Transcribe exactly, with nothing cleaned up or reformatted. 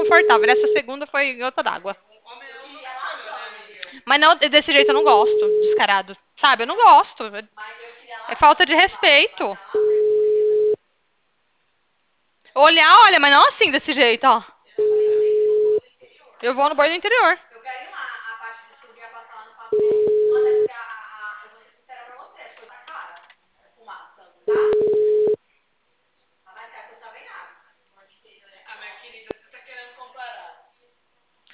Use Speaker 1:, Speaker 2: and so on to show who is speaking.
Speaker 1: confortável. Essa segunda foi gota d'água. Mas não, desse jeito eu não gosto, descarado. Sabe, eu não gosto. É falta de respeito. Olhar, olha, mas não assim, desse jeito, ó. Eu vou no banho do interior.